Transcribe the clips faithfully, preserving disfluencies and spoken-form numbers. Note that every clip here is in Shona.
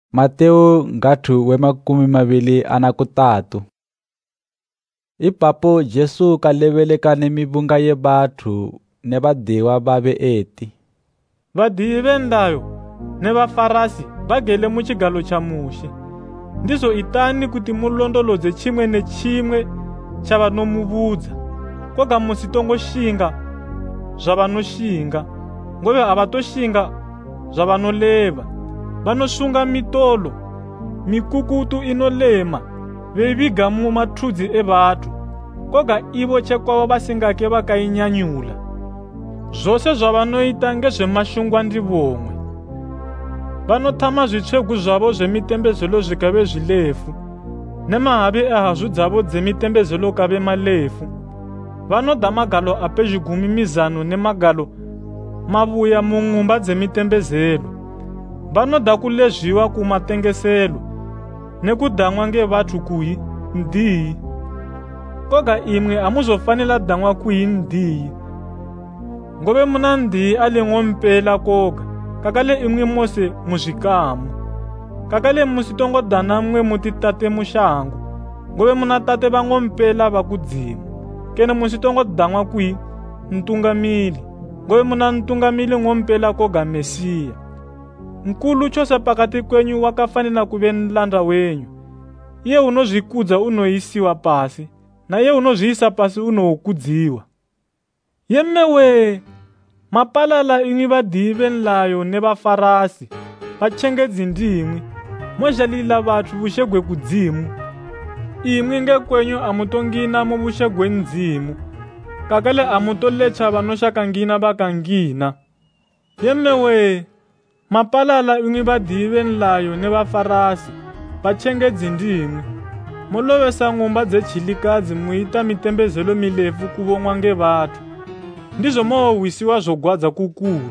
Mateo ngathu wemakumi mavili ana kutatu. Ipapo Jesu kaleveleka nemibunga ye bathu ne vadiwa vave eti. Vadivi vendayo ne vafarasi vagele muchigalo cha Mushe. Ndizo itani kuti mulondoloze chimwe nechimwe cha vanomuvudza. Koga musitongoshinga zvavanoshinga, ngove havatoshinga zvavanoleva. Vanosunga mitolo mikukutu inolema veiviga mumathudzi evathu, koga ivo chekwavo vasingake vakainyanyula. Zvose zvavanoita ngezvemashungwa ndi vomwe. Vanothama zvitsvegu zvavo zvemitembezelo zvikave zvilefu, nemahavi ehazhu dzavo dzemitembezelo kave malefu. Vanoda magalo apezhi gumi mizano nemagalo mavuya mung'umba dzemitembezelo. Vanoda kulezviwa kumatengeselo nekudamwa ngevathu kuyi ndiyi. Koga imwe hamuzofanira damwa kuyi ndiyi, ngove muna ndiyi ale ng'ompela koga, kakale imwe mose muzvikamu. Kakale musitongodana mwe muti tate mushango, ngove muna tate vang'ompela vakudzimu. Kene musitongodamwa kuyi ntungamili, ngove muna ntungamili ng'ompela koga Mesiya. Nkulu chose pakati kwenyu wakafanira kuve nlanda wenyu. Iye unozvikudza unoisiwa pasi, na iye unozviisa pasi unoukudziwa. Yemewe, mapalala imwi vadivi venlayo ne vafarasi, vachengedzi ndimwi, mozhalila vathu vushegwe kudzimu. Imwi ngekwenyu amutongina mu vushegwe ndzimu, kakale amutolecha vanoshakangina vakangina. Yemewe, mapalala imwi vadivi venlayo ne vafarasi, vachengedzi ndimwi, molovesa ng'umba dzechilikadzi muita mitembezelo milefu kuvonwa ngevathu, ndizvo mohowisiwa zogwadza kukulu.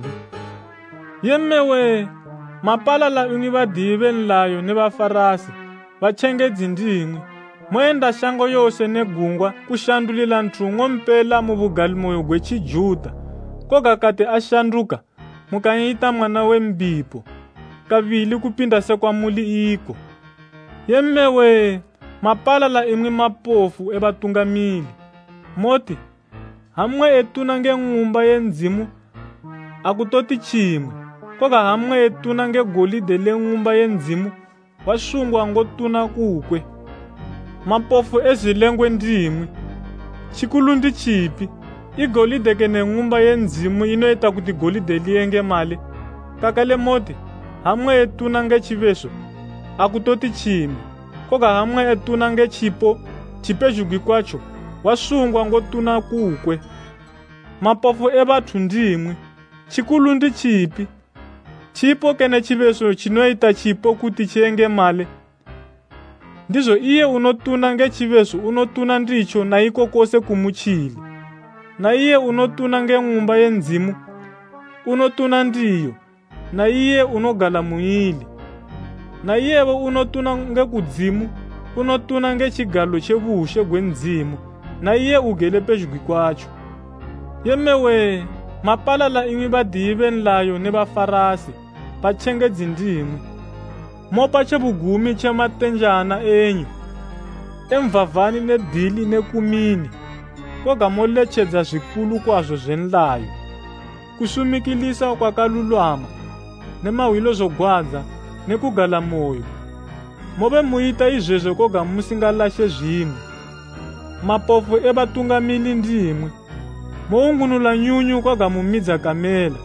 Yemewe, mapalala imwi vadivi venlayo ne vafarasi, vachengedzi ndimwi, moenda shango yose negungwa kushandulila nthungo mpela mu vugalimoyo gwechiJudha, koga kati ashanduka mukaita mwana wembipo, kavili kupinda sekwamuli iko. Yemewe, mapalala imwi mapofu evatungamili, moti hamwe etuna ngeng'umba yendzimu akutoti chimwe, koga hamwe etuna ngegolide leng'umba yendzimu wasungwa ngotuna kukwe. Mapofu ezilengwe ndimwi, chikulu ndi chipi? Igolide kene ng'umba yendzimu inoita kuti golide lienge mali, kakale moti hamwe etuna ngechiveso akutoti chimwe, koga hamwe etuna ngechipo chipezhugwi kwacho wasungwa ngotuna kukwe. Mapofu evathu ndimwi, chikulu ndi chipi? Chipo kene chiveso chinoita chipo kuti chienge mali. Ndizvo iye unotuna ngechiveso unotuna ndicho na iko kose kumuchili, na iye unotuna ngeng'umba yendzimu unotuna ndiyo, na iye unogala muili, na iyewo unotuna ngekudzimu unotuna ngechigalo chevushe gwendzimu, na iye ugele pezhugwi kwacho. Yemewe, mapalala imwi vadivi venlayo ne vafarasi, vachengedzi ndimwi, mopa chevugumi chematenjana enyu emvavani nedhili nekumini, koga molechedza zvikulu kwazvo zvenlayo, kusumikilisa kwakalulwama nemahwilo zogwadza nekugala moyo. Move muita izvezvo koga musingalashe zvimwe. Mapofu evatungamili ndimwi, moungunula nyunyu koga mumidza kamela.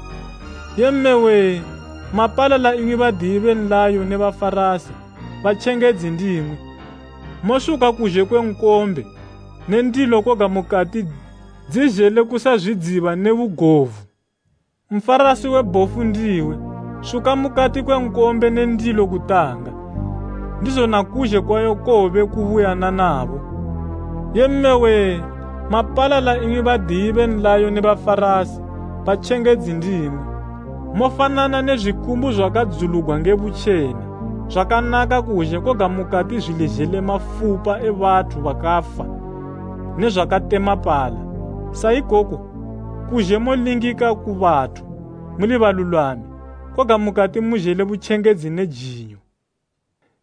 Yemewe, mapalala imwi vadivi venlayo ne vafarasi, vachengedzi ndimwi, mosuka kuzhe kwenkombe nendilo koga mukati dzizhele kusazvidziva nevugovhu. Mfarasi webhofu ndiwe, suka mukati kwenkombe nendilo kutanga, ndizvo nakuzhe kwayo kove kuvuyana navo. Yemewe, mapalala imwi vadivi venlayo ne vafarasi, vachengedzi ndimwi, mofanana nezvikumbu zvakadzulugwa ngevuchena, zvakanaka kuzhe koga mukati zvilezhele mafupa evathu vakafa nezvakatema pala. Saikoko kuzhe molingika kuvathu muli valulami, koga mukati muzhele vuchengedzi nejinyo.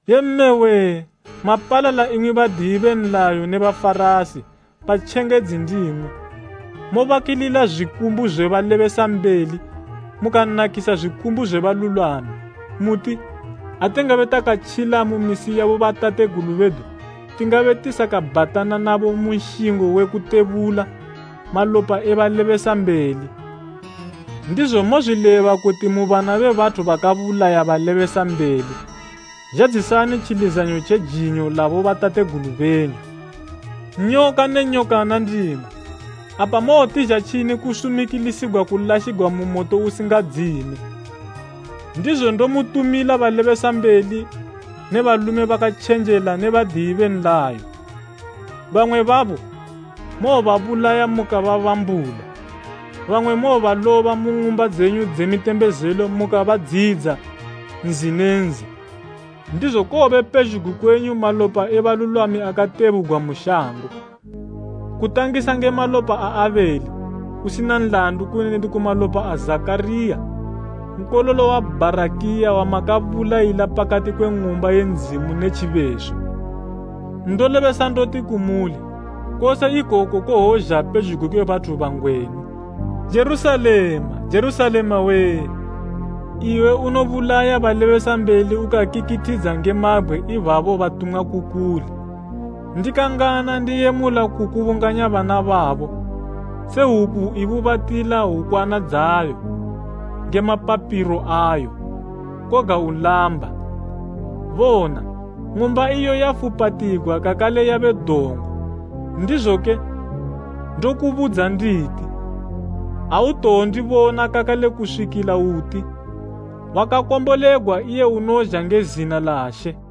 Yemmewe, mapalala imwi vadivi venlayo ne vafarasi, vachengedzi ndimwi. Movakilila zvikumbu zvevalevesambeli, mukanakisa zvikumbu zvevalulami. Muti, atengave takachila mu misi yavo vatategulu vedu, tingave tisakabatana navo munshingo wekutebula malopa evalevesambeli. Ndizvo mozvileva kuti muvana vevathu vakavulaya valevesambeli. Zhadzisani chilizanyo chejinyo lavo vatategulu venyu. Nyoka nenyokana ndimwe. Apa mootizha chini kusumikilisirwa kulashigwa mu moto usingadzimi. Ndizvo ndomutumila valevesambeli ne valume vakachenjela ne vadivi venlayo. Vamwe vavo movavulaya mukavavambula. Vamwe movalova mu ng'umba dzenyu dzemitembezelo mukavadzidza nzi nenzi. Ndizvo kove pezhuku kwenyu malopa evalulami akatevugwa mushango. Kutangisa nge malopa a Aveli, kusina nlandu kuneni kumalopa a Zakariya, nkololo wa Barakiya wa makavula ila pakati kweng'umba yenzimu nechivesho. Ndolevesa ndoti kumuli, kose ikoko kohozha pezhuku kwe vathu vangweni. Jerusalema, Jerusalema we, iwe unovulaya valevesambeli ukakikitidza ngemabwe ivavo vatumwa kukule. Ndikangana ndiyemula kukuvunganya vana vavo, sehuku ivuvatila hukwana dzayo, ngemapapiro ayo, koga ulamba. Vona, ng'umba iyo yafupatigwa kakale yave dongo. Ndizvoke, ndokuvudza nditi, autondivona kakale kusvikila uti, wakakombolegwa iye unozha ngezina la She.